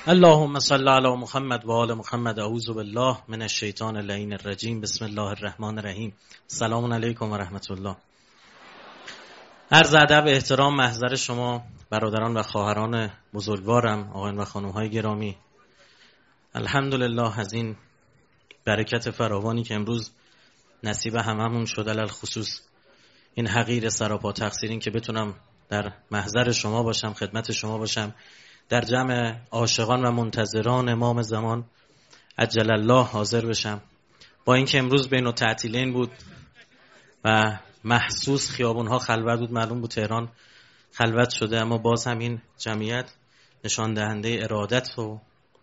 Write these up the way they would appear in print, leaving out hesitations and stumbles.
اللهم صل علی محمد و آل محمد. اعوذ بالله من الشیطان اللعین الرجیم. بسم الله الرحمن الرحیم. سلام علیکم و رحمت الله. عرض ادب، احترام، محضر شما برادران و خواهران بزرگوارم، آقایان و خانم‌های گرامی. الحمدلله از این برکت فراوانی که امروز نصیب هممون شد، علل خصوص این حقیر سراپا تقصیر، این که بتونم در محضر شما باشم، خدمت شما باشم، در جمع عاشقان و منتظران امام زمان عجل الله حاضر بشم. با اینکه امروز بین التعطیلین بود و محسوس خیابونها خلوت بود، معلوم بود تهران خلوت شده، اما باز هم این جمعیت نشان دهنده ارادت و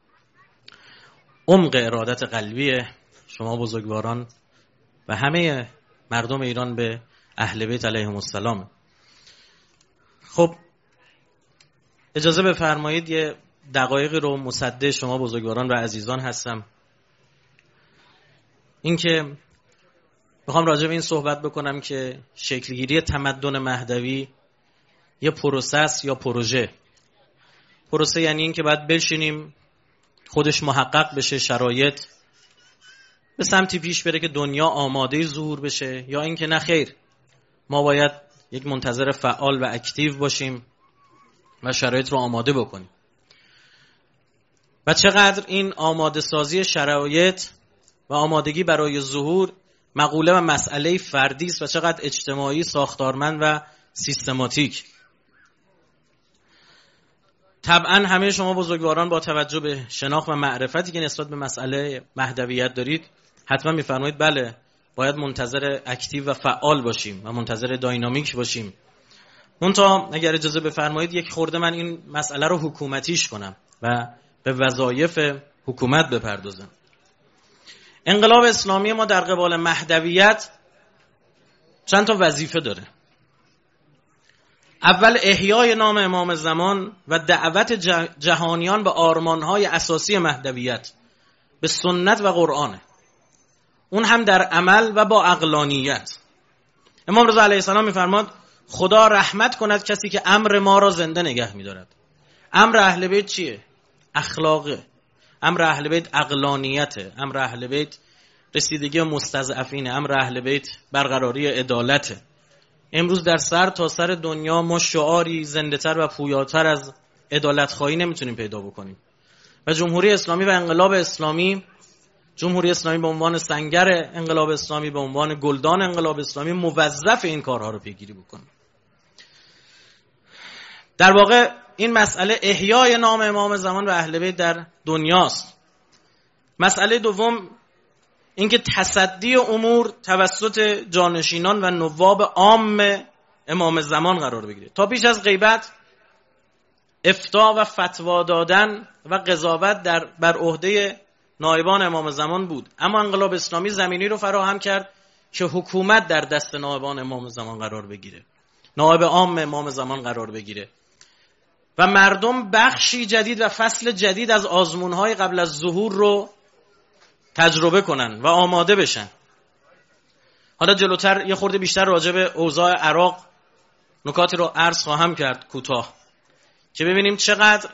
عمق ارادت قلبی شما بزرگواران و همه مردم ایران به اهل بیت علیهم السلام. خب اجازه بفرمایید یه دقایقی رو مصدق شما بزرگواران و عزیزان هستم. این که میخوام راجع به این صحبت بکنم که شکلگیری تمدن مهدوی یه پروسه است یا پروژه. پروسه یعنی این که باید بشینیم خودش محقق بشه، شرایط به سمتی پیش بره که دنیا آماده ظهور بشه، یا این که نه خیر، ما باید یک منتظر فعال و اکتیو باشیم و شرایط رو آماده بکنیم. و چقدر این آماده سازی شرایط و آمادگی برای ظهور مقوله و مسئله فردی است و چقدر اجتماعی، ساختارمند و سیستماتیک. طبعا همه شما بزرگواران با توجه به شناخت و معرفتی که نسبت به مسئله مهدویت دارید حتما میفرمایید بله، باید منتظر اکتیو و فعال باشیم و منتظر داینامیک باشیم. منتها اگر اجازه بفرمایید یک خورده من این مسئله رو حکومتیش کنم و به وظایف حکومت بپردازم. انقلاب اسلامی ما در قبال مهدویت چند تا وظیفه داره. اول احیای نام امام زمان و دعوت جهانیان به آرمانهای اساسی مهدویت به سنت و قرآنه، اون هم در عمل و با عقلانیت. امام رضا علیه السلام میفرماد خدا رحمت کند کسی که امر ما را زنده نگه می‌دارد. امر اهل بیت چیه؟ اخلاقه. امر اهل بیت عقلانیته. امر اهل بیت رسیدگی مستضعفینه. امر اهل بیت برقراری عدالته. امروز در سر تا سر دنیا ما شعاری زنده‌تر و پویاتر از عدالت‌خواهی نمیتونیم پیدا بکنیم. و جمهوری اسلامی و انقلاب اسلامی، جمهوری اسلامی به عنوان سنگر انقلاب اسلامی، به عنوان گلدان انقلاب اسلامی، موظف این کارها رو پیگیری بکنه. در واقع این مسئله احیای نام امام زمان و اهل بیت در دنیاست. مسئله دوم اینکه تصدی امور توسط جانشینان و نواب عام امام زمان قرار بگیره. تا پیش از غیبت افتاء و فتوا دادن و قضاوت بر عهده نایبان امام زمان بود، اما انقلاب اسلامی زمینی رو فراهم کرد که حکومت در دست نایبان امام زمان قرار بگیره، نایب عام امام زمان قرار بگیره و مردم بخشی جدید و فصل جدید از آزمون‌های قبل از ظهور رو تجربه کنن و آماده بشن. حالا جلوتر یه خورده بیشتر راجع به اوضاع عراق نکاتی رو عرض خواهم کرد کوتاه، که ببینیم چقدر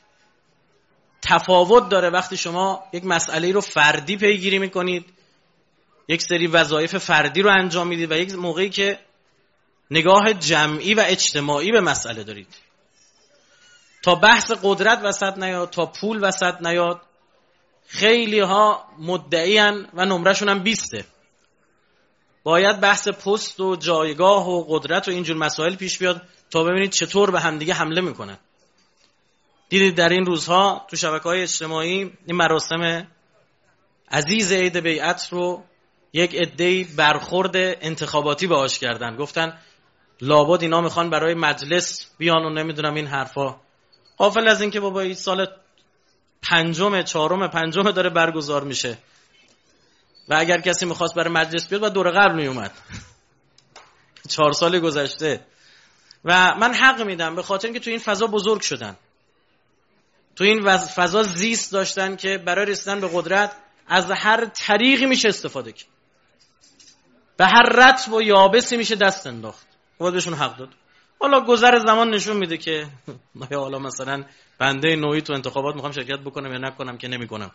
تفاوت داره وقتی شما یک مسئله رو فردی پیگیری میکنید، یک سری وظایف فردی رو انجام میدید، و یک موقعی که نگاه جمعی و اجتماعی به مسئله دارید. تا بحث قدرت وسط نیاد، تا پول وسط نیاد، خیلی ها مدعیان و نمرشون هم 20. باید بحث پست و جایگاه و قدرت و اینجور مسائل پیش بیاد تا ببینید چطور به همدیگه حمله میکنن. دیدید در این روزها تو شبکه‌های اجتماعی این مراسم عزیز عید بیعت رو یک عده‌ای برخورد انتخاباتی باهاش کردن، گفتن لابد اینا میخوان برای مجلس بیان و نمیدونم این حرفا، غافل از این که بابا این سال 5م 4م 5م داره برگزار میشه و اگر کسی میخواست برای مجلس بیاد باید دور قبل میومد. 4 سال گذشته. و من حق میدم به خاطر اینکه تو این فضا بزرگ شدن، تو این فضا زیست داشتن که برای رسیدن به قدرت از هر طریقی میشه استفاده کرد، به هر رطب و یابسی میشه دست انداخت. باید بهشون حق داد. حالا گذر زمان نشون میده که حالا مثلا بنده نوعی تو انتخابات میخوام شرکت بکنم یا نکنم که نمیکنم.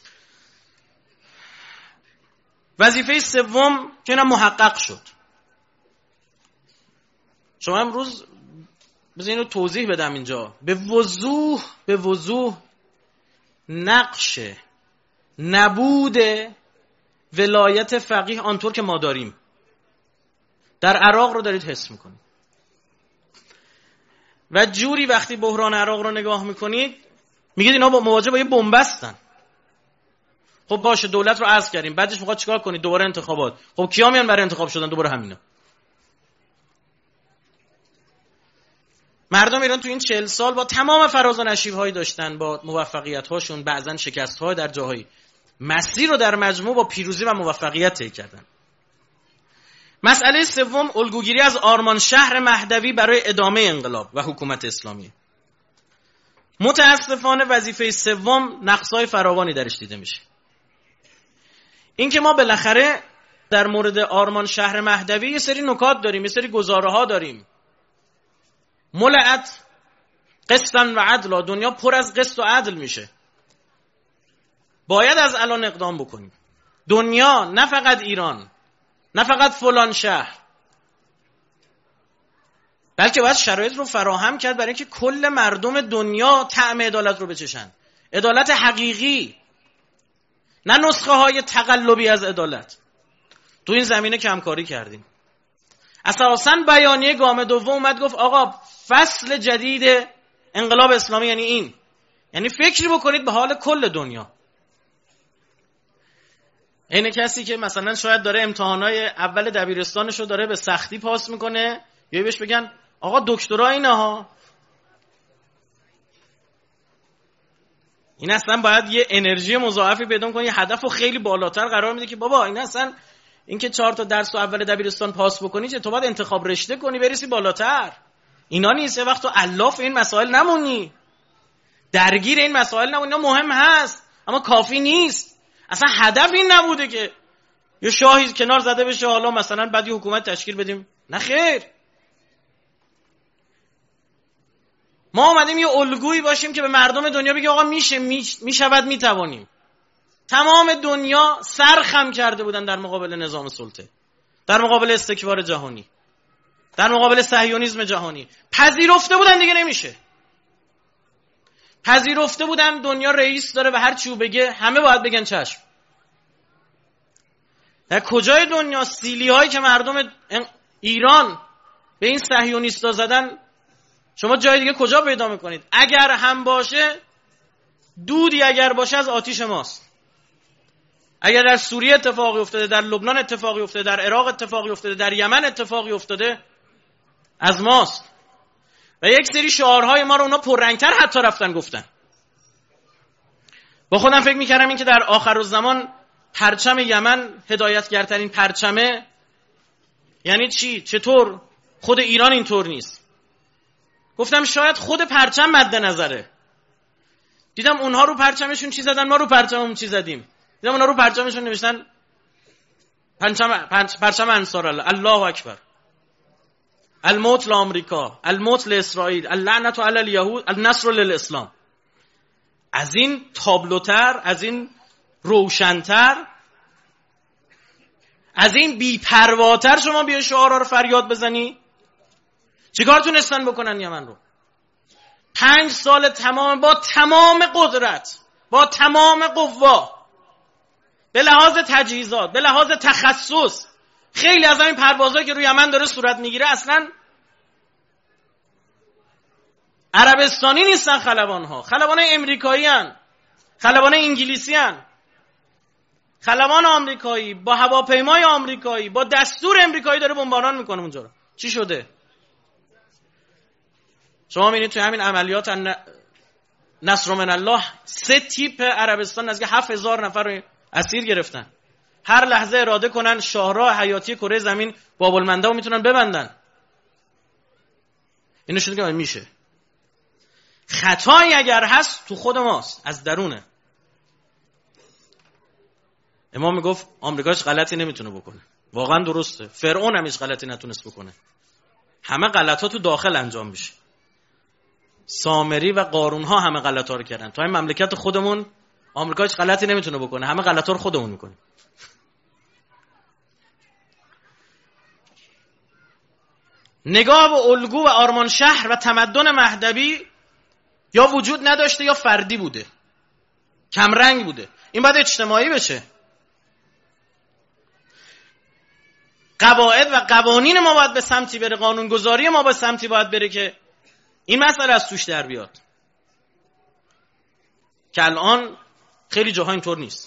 وظیفه سوم که اینم محقق شد. شما امروز بذارین اینو توضیح بدم اینجا. به وضوح نقش نبود ولایت فقیه آنطور که ما داریم در عراق رو دارید حس میکنید و جوری وقتی بحران عراق رو نگاه میکنید میگید اینا مواجه با یه بنبستن. خب باشه دولت رو عزل کردیم، بعدش میخواد چیکار کنید؟ دوباره انتخابات. خب کیا میان برای انتخاب شدن؟ دوباره همینا. مردم ایران تو این 40 سال با تمام فراز و نشیب‌هایی داشتن، با موفقیت‌هاشون، بعضن شکست‌ها در جاهایی، مسیر رو در مجموع با پیروزی و موفقیت طی کردن. مسئله سوم الگوگیری از آرمانشهر مهدوی برای ادامه انقلاب و حکومت اسلامی. متاسفانه وظیفه سوم نقص‌های فراوانی درش دیده میشه. این که ما بالاخره در مورد آرمانشهر مهدوی یه سری نکات داریم، یه سری گزاره‌ها داریم. ملعت قسطا و عدلا، دنیا پر از قسط و عدل میشه. باید از الان اقدام بکنیم. دنیا، نه فقط ایران، نه فقط فلان شهر، بلکه باید شرایط رو فراهم کرد برای اینکه کل مردم دنیا طعم عدالت رو بچشن. عدالت حقیقی، نه نسخه های تقلبی از عدالت. تو این زمینه کمکاری کردیم. اساساً بیانیه گام دوم اومد گفت آقا فصل جدید انقلاب اسلامی یعنی این، یعنی فکری بکنید به حال کل دنیا. اینه کسی که مثلا شاید داره امتحانای اول دبیرستانش رو داره به سختی پاس میکنه، یا بهش بگن آقا دکترا اینه ها، این اصلا باید یه انرژی مضاعفی پیدا کنه، یه هدف رو خیلی بالاتر قرار میده که بابا این اصلا این که 4 تا درس اول دبیرستان پاس بکنی چه، تو باید انتخاب رشته کنی برسی بالاتر. اینا نیست. یه وقت تو الاف این مسائل نمونی، درگیر این مسائل نمونی. اینا مهم هست اما کافی نیست. اصلا هدف این نبوده که یه شاهی کنار زده بشه حالا مثلا بعد یه حکومت تشکیل بدیم. نه خیر، ما اومدیم یه الگویی باشیم که به مردم دنیا بگیم آقا میشود میتوانیم. تمام دنیا سرخم کرده بودن در مقابل نظام سلطه، در مقابل استکبار جهانی، در مقابل صهیونیسم جهانی. پذیرفته بودن دیگه نمیشه. پذیرفته بودن دنیا رئیس داره و هر چیو بگه همه باید بگن چشم. در کجای دنیا سیلی هایی که مردم ایران به این صهیونیستا زدن شما جای دیگه کجا پیدا میکنید؟ اگر هم باشه دودی اگر باشه از آتیش ماست. اگر در سوریه اتفاقی افتاده، در لبنان اتفاقی افتاده، در عراق اتفاقی افتاده، در یمن اتفاقی افتاده، از ماست. و یک سری شعارهای ما رو اونا پررنگتر حتی رفتن گفتن. با خودم فکر میکردم این که در آخر الزمان پرچم یمن هدایتگرترین پرچمه یعنی چی؟ چطور خود ایران اینطور نیست؟ گفتم شاید خود پرچم مد نظره. دیدم اونها رو پرچمشون چی زدن، ما رو پرچممون چی زدیم. دیدم اونها رو پرچمشون نوشتن پرچم انصار الله، الله اکبر، الموت لآمریکا، الموت لاسرائیل، اللعنت علی الیهود، النصر للاسلام. از این تابلوتر، از این روشنتر، از این بی‌پرواتر شما بیا شعارها رو فریاد بزنی؟ چیکار تونستن بکنن یمن رو؟ 5 سال تمام با تمام قدرت، با تمام قوا، به لحاظ تجهیزات، به لحاظ تخصص، خیلی از این پروازهایی که روی یمن داره صورت میگیره اصلا عربستانی نیستن. خلبان‌ها خلبان امریکایی هن، خلبان انگلیسی هن، خلبان آمریکایی با هواپیمای آمریکایی با دستور امریکایی داره بمباران میکنه اونجا رو. چی شده؟ شما میبینید توی همین عملیات نصر من الله 3 تیپ عربستان نزدیک 7000 نفر رو اسیر گرفتن. هر لحظه اراده کنن شاهراه حیاتی کره زمین باب المندب رو میتونن ببندن. اینو شده که میشه. خطایی اگر هست تو خود ماست، از درونه. امام میگفت آمریکا هیچ غلطی نمیتونه بکنه. واقعا درسته. فرعون هم هیچ غلطی نتونست بکنه. همه غلطا تو داخل انجام میشه. سامری و قارون ها همه غلطا رو کردن. تو این مملکت خودمون آمریکا هیچ غلطی نمیتونه بکنه، همه غلطا رو خودمون میکنیم. نگاه به الگو و آرمان شهر و تمدن مهدوی یا وجود نداشته یا فردی بوده، کمرنگ بوده. این باید اجتماعی بشه. قواعد و قوانین ما باید به سمتی بره، قانونگذاری ما به سمتی باید بره که این مسئله از توش در بیاد، که الان خیلی جاها اینطور نیست.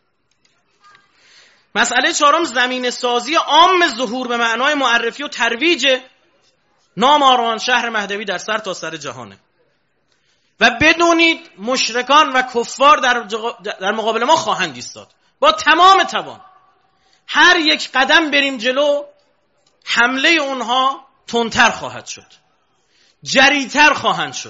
مسئله چهارم زمین سازی عام ظهور به معنای معرفی و ترویج نام آرمان شهر مهدوی در سر تا سر جهانه. و بدونید مشرکان و کفار در مقابل ما خواهند ایستاد با تمام توان. هر یک قدم بریم جلو حمله اونها تندتر خواهد شد، جریتر خواهند شد.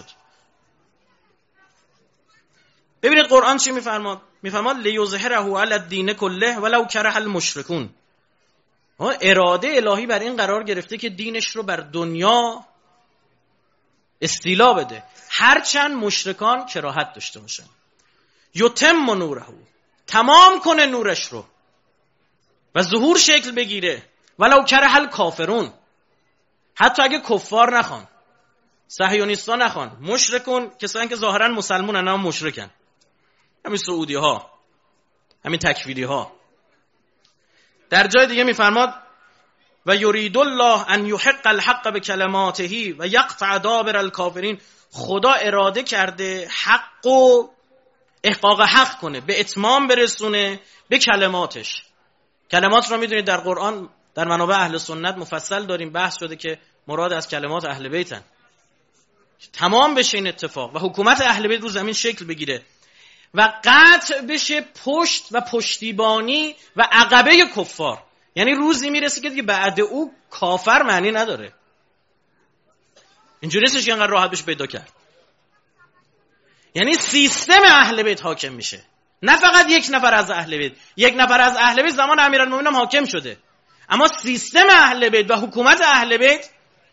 ببینید قرآن چی میفرماد؟ میفرماد لیظهره علی الدین کله ولو کره المشرکون. اراده الهی بر این قرار گرفته که دینش رو بر دنیا استیلا بده، هرچند مشرکان کراهت داشته باشن. یتم نوره، تمام کنه نورش رو و ظهور شکل بگیره. ولو کره الکافرون، حتی اگه کفار نخوان، صهیونیستا نخوان، مشرکون کسانی که ظاهرا مسلمانن اما مشرکن، همین سعودی ها، همین تکفیری ها. در جای دیگه میفرماد و یرید الله ان یحق الحق بکلماته و یقطع دابر الکافرین. خدا اراده کرده حق و احقاق حق کنه، به اتمام برسونه به کلماتش. کلمات رو میدونید در قرآن در منابع اهل سنت مفصل داریم بحث شده که مراد از کلمات اهل بیتن، تمام بشه این اتفاق و حکومت اهل بیت رو زمین شکل بگیره و قطع بشه پشت و پشتیبانی و عقبه کفار. یعنی روزی میرسه که دیگه بعد او کافر معنی نداره. اینجوری نیستش که انقدر راحت بشه پیدا کرد. یعنی سیستم اهل بیت حاکم میشه، نه فقط یک نفر از اهل بیت. یک نفر از اهل بیت زمان امیرالمومنین هم حاکم شده، اما سیستم اهل بیت و حکومت اهل بیت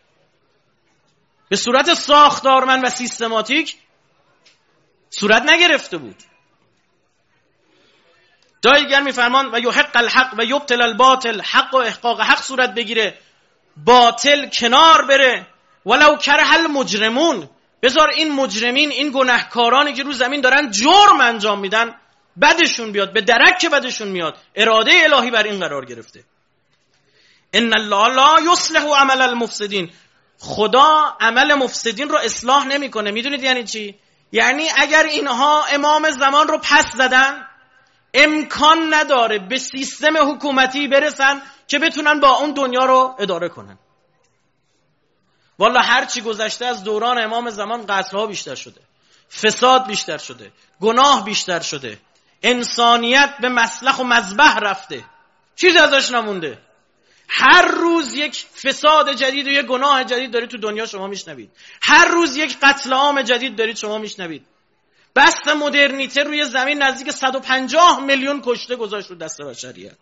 به صورت ساختارمند و سیستماتیک صورت نگرفته بود. جای دیگر میفرمان و یحق الحق و یبطل الباطل، حق و احقاق حق صورت بگیره، باطل کنار بره. ولو کره المجرمون، بذار این مجرمین، این گناهکارانی که رو زمین دارن جرم انجام میدن بدشون بیاد، به درک که بدشون میاد. اراده الهی بر این قرار گرفته. ان الله لا یصلح عمل المفسدین، خدا عمل مفسدین رو اصلاح نمیکنه. میدونید یعنی چی؟ یعنی اگر اینها امام زمان رو پس زدن، امکان نداره به سیستم حکومتی برسن که بتونن با اون دنیا رو اداره کنن. والله هر چی گذشته از دوران امام زمان قتل‌ها بیشتر شده، فساد بیشتر شده، گناه بیشتر شده، انسانیت به مسلخ و مذبح رفته، چیزی ازش نمونده. هر روز یک فساد جدید و یک گناه جدید دارید تو دنیا شما میشنوید. هر روز یک قتل عام جدید دارید شما میشنوید. بست مدرنیته روی زمین نزدیک 150 میلیون کشته گذاشت رو دست بشریت.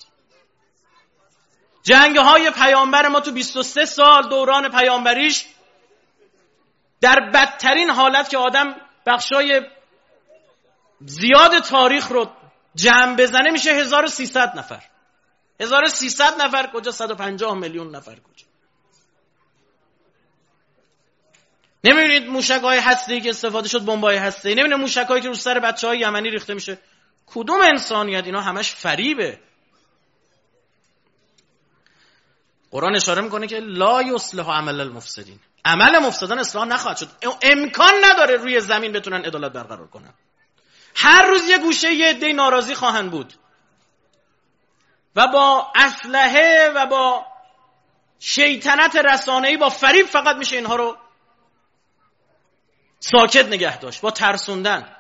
جنگ‌های پیامبر ما تو 23 سال دوران پیامبریش در بدترین حالت که آدم بخشای زیاد تاریخ رو جمع بزنه میشه 1300 نفر. 1300 نفر کجا؟ 150 میلیون نفر کجا؟ نمیبینید موشک‌های هسته‌ای که استفاده شد، بمب‌های هسته‌ای؟ نمیبینید موشک‌هایی که رو سر بچه‌های یمنی ریخته میشه؟ کدوم انسانیت؟ اینا همش فریبه. قرآن اشاره میکنه که لا یصلح عمل المفسدین، عمل مفسدان اصلاح نخواهد شد. امکان نداره روی زمین بتونن عدالت برقرار کنن. هر روز یه گوشه یه عده ناراضی خواهند بود و با اسلحه و با شیطنت رسانه‌ای، با فریب فقط میشه اینها رو ساکت نگه داشت، با ترسوندن.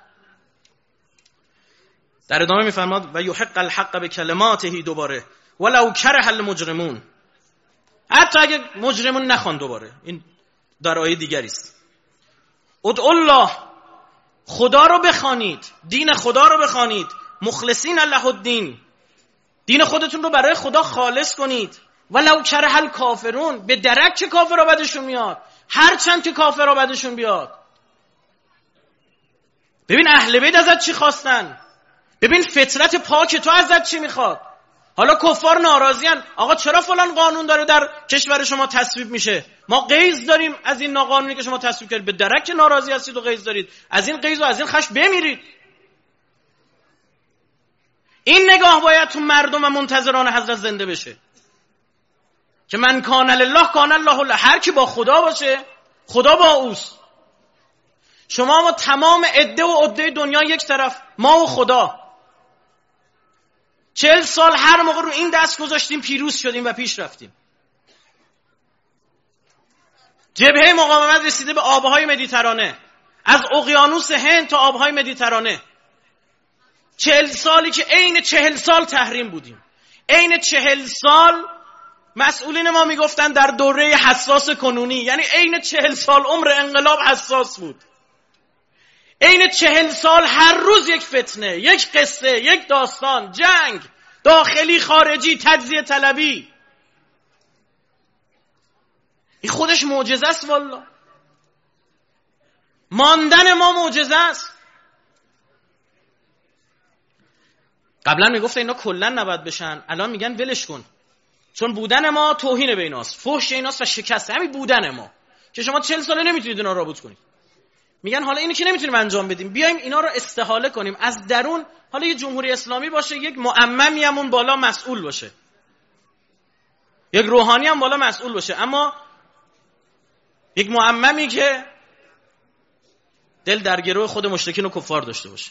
در ادامه میفرماد و یحق الحق بکلماته، دوباره ولو کره المجرمون، حتی اگه مجرمون نخوان. دوباره این در آیه دیگری است. ادعوا الله، خدا رو بخوانید، دین خدا رو بخوانید، مخلصین له الدین، دین خودتون رو برای خدا خالص کنید. ولو کره الکافرون، به درک که کافرها بدشون میاد، هرچند که کافرها بدشون بیاد. ببین اهل بیت ازت چی خواستن، ببین فطرت پاک تو ازت چی میخواد. حالا کفار ناراضیان، آقا چرا فلان قانون داره در کشور شما تصویب میشه، ما غیظ داریم از این ناقانونی که شما تصویب کردید. به درک که ناراضی هستید و غیظ دارید، از این غیظ و از این خشم بمیرید. این نگاه باید تو مردم و منتظران حضرت زنده بشه که من کان لله کان الله له. هر کی با خدا باشه خدا با اوست. شما ما تمام عده و عده دنیا یک طرف، ما و خدا. 40 سال هر موقع رو این دست گذاشتیم پیروز شدیم و پیش رفتیم. جبهه مقاومت رسیده به آبهای مدیترانه، از اقیانوس هند تا آبهای مدیترانه. 40 سالی که عین 40 سال تحریم بودیم. عین 40 سال مسئولین ما میگفتن در دوره حساس کنونی، یعنی عین 40 سال عمر انقلاب حساس بود. عین 40 سال هر روز یک فتنه، یک قصه، یک داستان، جنگ داخلی خارجی، تجزیه طلبی. این خودش معجزه است والله. ماندن ما معجزه است. قبلا میگفت اینا کلا نباید بشن، الان میگن ولش کن، چون بودن ما توهین به ایناست، فحش ایناست و شکست همین بودن ما که شما 40 ساله نمیتونید اینا رو نابود کنید. میگن حالا اینو که نمیتونیم انجام بدیم، بیایم اینا رو استحاله کنیم از درون. حالا یه جمهوری اسلامی باشه، یک معممی هم اون بالا مسئول باشه، یک روحانی هم بالا مسئول باشه، اما یک معممی که دل در گروه خود مشرکین و کفار داشته باشه.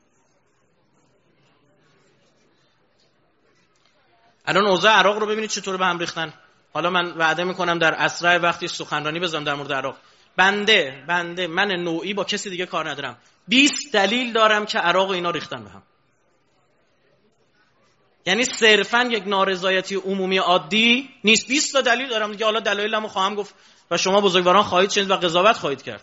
الان اوضاع عراق رو ببینید چطور به هم ریختن. حالا من وعده میکنم در اسرع وقتی سخنرانی بزنم در مورد عراق. بنده من نوعی با کسی دیگه کار ندارم، 20 دلیل دارم که عراق و اینا ریختن به هم. یعنی صرفاً یک نارضایتی عمومی عادی نیست، 20 تا دلیل دارم دیگه. حالا دلایلمو خواهم گفت و شما بزرگواران خواهید شنید و قضاوت خواهید کرد.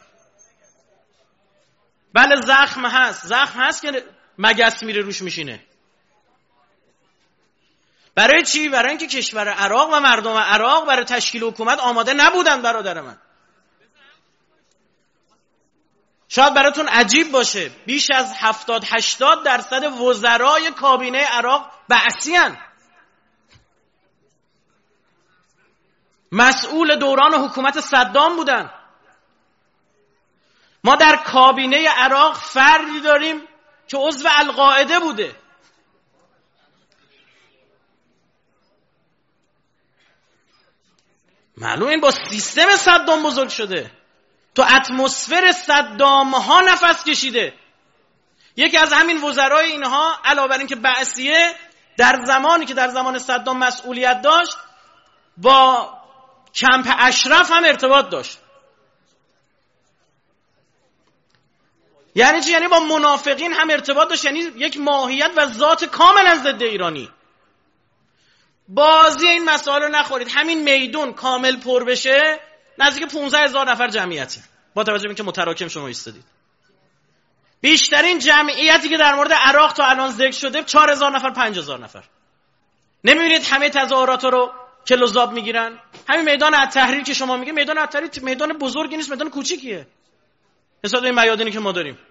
بله زخم هست که مگس میره روش میشینه. برای چی؟ برای اینکه کشور عراق و مردم عراق برای تشکیل حکومت آماده نبودن. برادر من، شاید براتون عجیب باشه، بیش از 70-80% وزرای کابینه عراق بعثی‌اند. مسئول دوران حکومت صدام بودن. ما در کابینه عراق فردی داریم که عضو القاعده بوده. معلوم این با سیستم صدام بزرگ شده، تو اتمسفر صدام ها نفس کشیده. یکی از همین وزرای اینها علاوه بر این که بعثیه، در زمانی که در زمان صدام مسئولیت داشت با کمپ اشرف هم ارتباط داشت. یعنی چی؟ یعنی با منافقین هم ارتباط داشت. یعنی یک ماهیت و ذات کاملا ضد ایرانی. بازی این مسائل رو نخورید. همین میدون کامل پر بشه نزدیک 15,000 نفر جمعیتی، با توجه به اینکه متراکم شما ایستادید. بیشترین جمعیتی که در مورد عراق تا الان ذکر شده 4,000 نفر 5,000 نفر. نمیبینید همه تظاهرات رو کلوزاب میگیرن؟ همین میدان التحریر که شما میگه، میدان التحریر میدان بزرگی نیست، میدان کوچیکیه حساب این میادینی که ما داریم.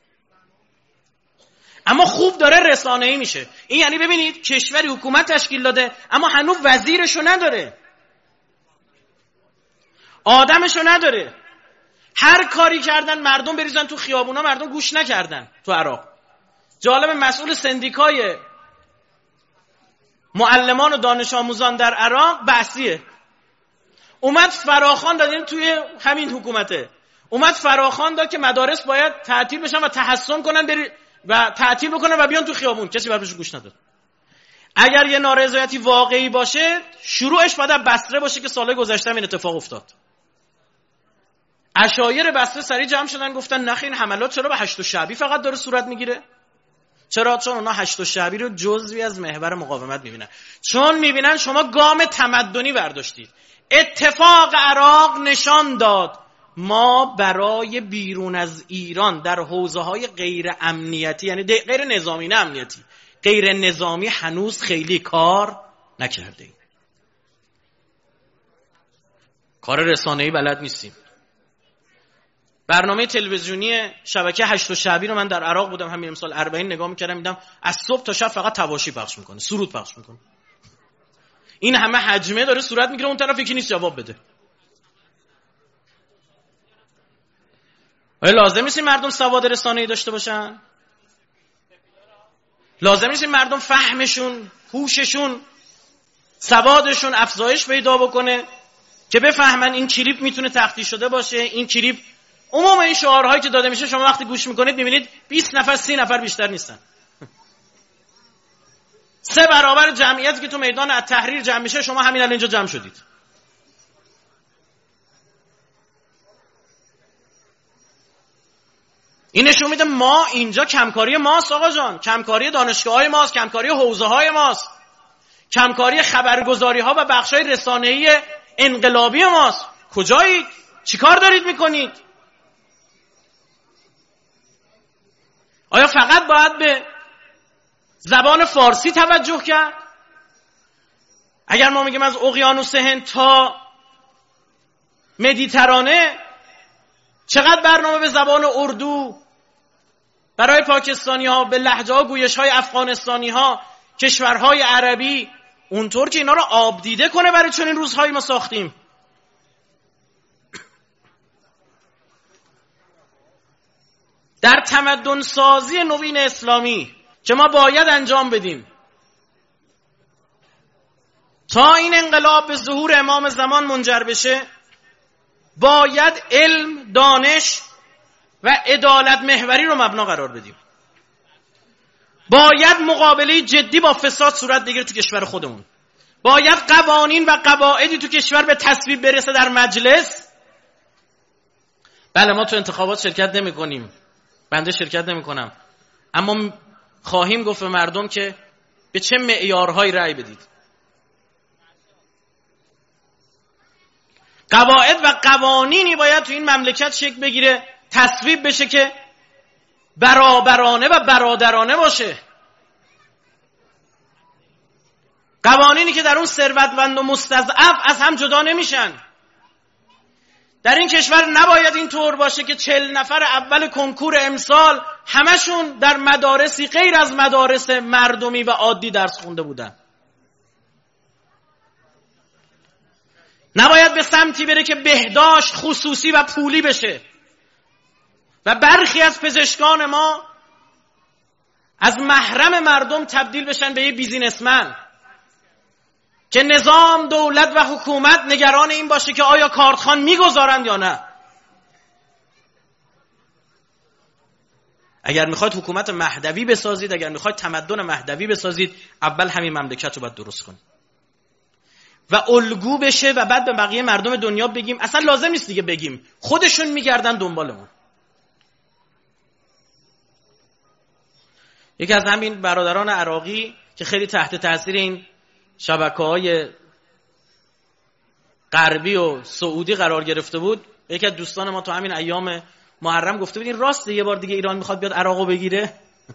اما خوب داره رسانه‌ای میشه. این یعنی ببینید کشوری حکومت تشکیل داده اما هنوز وزیرشو نداره، آدمشو نداره. هر کاری کردن مردم بریزن تو خیابونا، مردم گوش نکردن. تو عراق جالب، مسئول سندیکای معلمان و دانش آموزان در عراق بعثیه، اومد فراخوان داد. توی همین حکومته اومد فراخوان داد که مدارس باید تعطیل بشن و تحسن کنن و تعطیل بکنن و بیان تو خیابون. کسی برش گوش نداد. اگر یه نارضایتی واقعی باشه شروعش باید بصره باشه که سال گذشته این اتفاق افتاد. عشایر بصره سریع جمع شدن گفتن نخ این حملات چرا به 8 شعبی فقط داره صورت میگیره؟ چرا؟ چون اونا 8 شعبی رو جزوی از محور مقاومت میبینن. چون میبینن شما گام تمدنی برداشتید. اتفاق عراق نشان داد ما برای بیرون از ایران در حوزه‌های غیر امنیتی، یعنی غیر نظامی، نه امنیتی، غیر نظامی هنوز خیلی کار نکرده ایم. کار رسانه‌ای بلد نیستیم. برنامه تلویزیونی شبکه 8 شعبی رو من در عراق بودم همین امسال 40 نگاه می‌کردم، دیدم از صبح تا شب فقط تواشی پخش میکنه، سرود پخش میکنه. این همه حجمه داره صورت میگیره، اون طرف یکی نیست جواب بده. آیا لازم نیست مردم سواد رسانه‌ای داشته باشن؟ لازم نیست مردم فهمشون، هوششون، سوادشون افزایش پیدا بکنه که بفهمن این کلیپ میتونه تخطی شده باشه؟ این کلیپ، عموم این شعارهایی که داده میشه شما وقتی گوش میکنید میبینید 20 نفر 30 نفر بیشتر نیستن. 3 برابر جمعیتی که تو میدان التحریر جمع میشه شما همین الان اینجا جمع شدید. این نشون میده ما اینجا کمکاری ماست آقا جان، کمکاری دانشگاه‌های ماست، کمکاری حوزه‌های ماست، کمکاری خبرگزاری‌ها و بخش‌های رسانه‌ای انقلابی ماست. کجایید؟ چیکار دارید میکنید؟ آیا فقط باید به زبان فارسی توجه کرد؟ اگر ما میگیم از اقیانوس هند تا مدیترانه، چقدر برنامه به زبان اردو برای پاکستانی ها، به لهجه ها گویش های افغانستانی ها، کشورهای عربی، اونطور که اینا رو آب دیده کنه برای چنین روزهایی ما ساختیم. در تمدن سازی نوین اسلامی که ما باید انجام بدیم تا این انقلاب به ظهور امام زمان منجر بشه، باید علم، دانش و عدالت محوری رو مبنا قرار بدیم. باید مقابله جدی با فساد صورت بگیره تو کشور خودمون. باید قوانین و قواعدی تو کشور به تصویب برسه در مجلس. بله ما تو انتخابات شرکت نمی کنیم، بنده شرکت نمی کنم، اما خواهیم گفت به مردم که به چه معیارهایی رأی بدید. قواعد و قوانینی باید تو این مملکت شکل بگیره، تصویب بشه که برابرانه و برادرانه باشه. قوانینی که در اون ثروتمند و مستضعف از هم جدا نمیشن. در این کشور نباید این طور باشه که 40 نفر اول کنکور امسال همشون در مدارسی غیر از مدارس مردمی و عادی درس خونده بودن. نباید به سمتی بره که بهداشت خصوصی و پولی بشه و برخی از پزشکان ما از محرم مردم تبدیل بشن به یه بیزینسمن که نظام، دولت و حکومت نگران این باشه که آیا کارتخوان میگذارند یا نه. اگر میخواید حکومت مهدوی بسازید، اگر میخواید تمدن مهدوی بسازید، اول همین مملکت رو باید درست کنید و الگو بشه و بعد به بقیه مردم دنیا بگیم. اصلا لازم نیست دیگه بگیم، خودشون میگردن دنبالمون. یکی از همین برادران عراقی که خیلی تحت تاثیر این شبکه‌های غربی و سعودی قرار گرفته بود، یکی از دوستان ما تو همین ایام محرم گفته بود این راسته یه بار دیگه ایران میخواد بیاد عراقو بگیره؟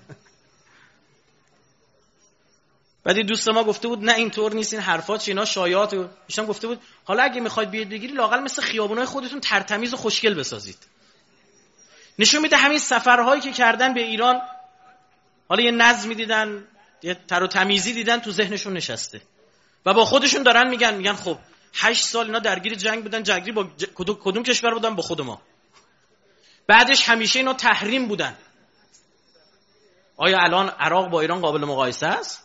بعدی دوست ما گفته بود نه اینطور نیست، این حرفات اینا شایعات. ایشون گفته بود حالا اگه میخواید بیاد بگیری لااقل مثل خیابونای خودتون ترتمیز و خوشگل بسازید. نشون میده همین سفرهایی که کردن به ایران، حالا یه نظمی دیدن، یه تر و تمیزی دیدن، تو ذهنشون نشسته و با خودشون دارن میگن خب 8 سال اینا درگیر جنگ بودن، جنگی با کدوم کشور بودن؟ با خود ما. بعدش همیشه اینا تحریم بودن. آیا الان عراق با ایران قابل مقایسه است؟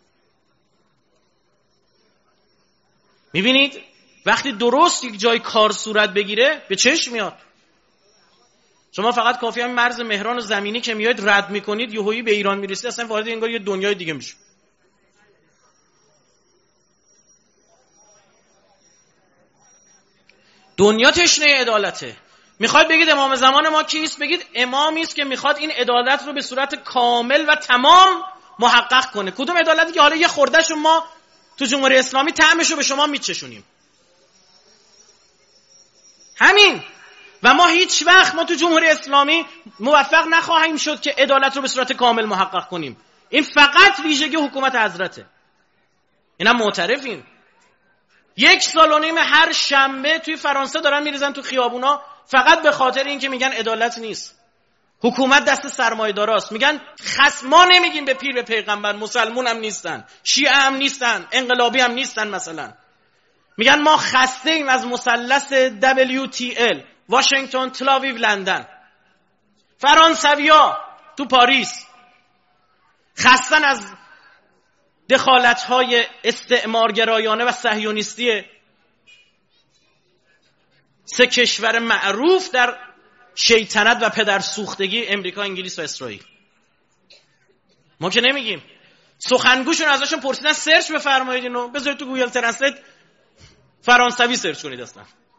میبینید وقتی درست یک جای کار صورت بگیره به چشم میاد. شما فقط کافی هم مرز مهران زمینی که میاید رد میکنید یهویی به ایران میرسید، اصلا وارد انگار یه دنیای دیگه میشه. دنیا تشنه عدالته. میخواید بگید امام زمان ما کیست؟ بگید امامی است که میخواد این عدالت رو به صورت کامل و تمام محقق کنه. کدوم عدالتی که حالا یه خوردهشو ما تو جمهوری اسلامی طعمشو به شما میچشونیم؟ همین. و ما هیچ وقت تو جمهوری اسلامی موفق نخواهیم شد که عدالت رو به صورت کامل محقق کنیم. این فقط ویژگی حکومت حضرته. اینم معترفیم. 1 سال و نیم هر شنبه توی فرانسه دارن میریزن تو خیابونا فقط به خاطر اینکه میگن عدالت نیست، حکومت دست سرمایه‌داراست. میگن ما نمیگیم به پیر به پیغمبر، مسلمون هم نیستن، شیعه هم نیستن، انقلابی هم نیستن. مثلا میگن ما خسته ایم از مثلث WTL، واشنگتن، تل‌آویو، لندن. فرانسویا تو پاریس خستن از دخالت‌های استعمارگرایانه و صهیونیستی 3 کشور معروف در شیطنت و پدرسوختگی امریکا، انگلیس و اسرائیل. ما که نمیگیم. سخنگوشون ازشون پرسیدن سرچ بفرمایید اینو، بذارید تو گوگل ترنسلیت فرانسوی سرچ کنید اصلا،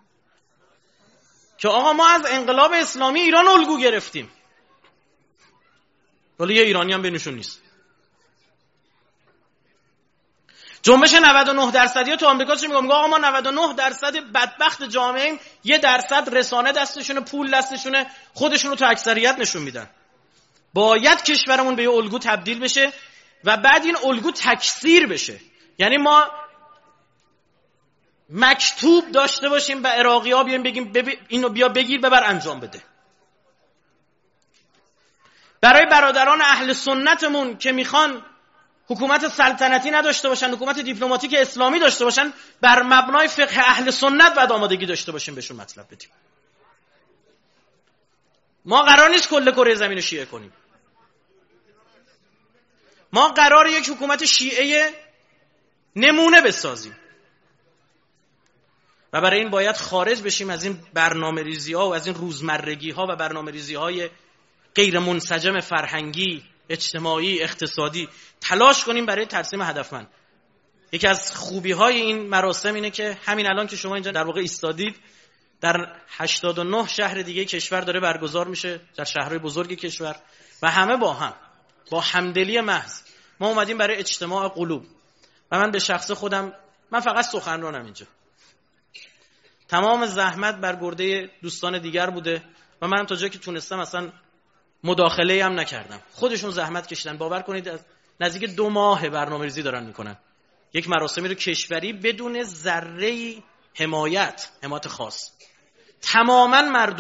که آقا ما از انقلاب اسلامی ایران الگو گرفتیم. ولی یه ایرانی هم بینشون نیست. جنبش 99% تو آمریکا چی میگه؟ آقا ما 99% بدبخت جامعه 1% رسانه دستشونه، پول دستشونه، خودشونو تو اکثریت نشون میدن. باید کشورمون به یه الگو تبدیل بشه و بعد این الگو تکثیر بشه. یعنی ما مکتوب داشته باشیم به عراقی‌ها، بیایم بگیم اینو بیا بگیر ببر انجام بده. برای برادران اهل سنتمون که میخوان حکومت سلطنتی نداشته باشن، حکومت دیپلماتیک اسلامی داشته باشن، بر مبنای فقه اهل سنت باید آمادگی داشته باشیم بهشون مطلب بدیم. ما قرار نیست کل کره زمین رو شیعه کنیم. ما قرار یک حکومت شیعه نمونه بسازیم و برای این باید خارج بشیم از این برنامه‌ریزی‌ها و از این روزمرگی‌ها و برنامه‌ریزی‌های غیر منسجم فرهنگی، اجتماعی، اقتصادی. تلاش کنیم برای ترسیم هدفمند. یکی از خوبی‌های این مراسم اینه که همین الان که شما اینجا در واقع ایستادید، در 89 شهر دیگه کشور داره برگزار میشه، در شهرهای بزرگ کشور، و همه با همدلی محض ما اومدیم برای اجتماع قلوب. و من به شخص خودم، من فقط سخنرانم اینجا، تمام زحمت بر گرده دوستان دیگر بوده و من تا جایی که تونستم اصلا مداخله هم نکردم. خودشون زحمت کشیدن. باور کنید از نزدیک 2 ماه برنامه‌ریزی دارن میکنن، یک مراسمی رو کشوری بدون ذره حمایت خاص، تماما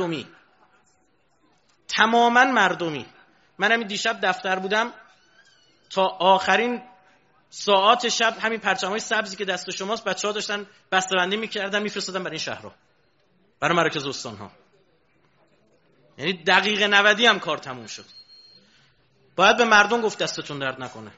مردمی. من همین دیشب دفتر بودم، تا آخرین ساعات شب همین پرچم‌های سبزی که دست شماست بچه‌ها داشتن بسته‌بندی می‌کردن می‌فرستادن برای این شهرها، برای مراکز استان‌ها. یعنی دقیقه 90 هم کار تموم شد. باید به مردم گفت دستتون درد نکنه.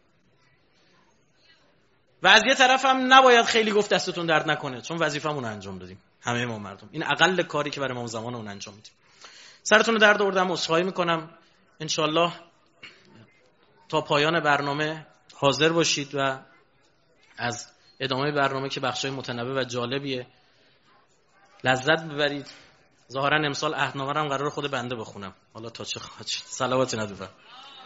و از یه طرف هم نباید خیلی گفت دستتون درد نکنه، چون وظیفه‌مون رو انجام دادیم همه ما مردم. این اقل کاری که برای ما زمانمون انجام میدیم. سرتون رو درد آوردم، عذرخواهی میکنم. انشالله تا پایان برنامه حاضر باشید و از ادامه برنامه که بخشای متنوع و جالبیه لذت ببرید. ظاهرا امسال عهدنامه رو هم قرار خود بنده بخونم، حالا تا چه خواهد شد. صلوات ندوبر.